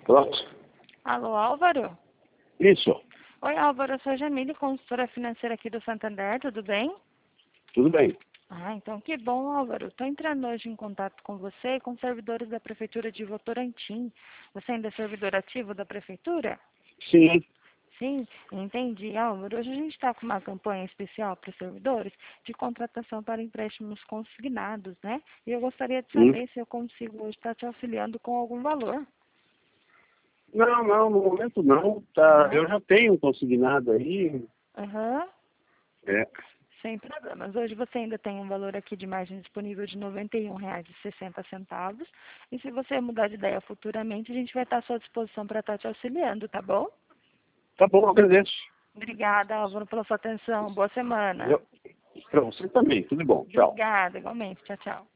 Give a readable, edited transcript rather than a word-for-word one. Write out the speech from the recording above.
Pronto. Alô, Álvaro? Isso. Oi, Álvaro, eu sou a Jamile, consultora financeira aqui do Santander, tudo bem? Tudo bem. Ah, então que bom, Álvaro. Estou entrando hoje em contato com você e com servidores da Prefeitura de Votorantim. Você ainda é servidor ativo da Prefeitura? Sim. Sim, entendi, Álvaro. Hoje a gente está com uma campanha especial para os servidores de contratação para empréstimos consignados, né? E eu gostaria de saber se eu consigo hoje estar te auxiliando com algum valor. Não, no momento não. Tá, Não? eu já tenho um consignado aí. Aham. É. Sem problemas. Hoje você ainda tem um valor aqui de margem disponível de R$ 91,60. E se você mudar de ideia futuramente, a gente vai estar à sua disposição para estar te auxiliando, tá bom? Tá bom, eu agradeço. Obrigada, Álvaro, pela sua atenção. Boa semana. Para você também. Tudo bom. Tchau. Obrigada, igualmente. Tchau, tchau.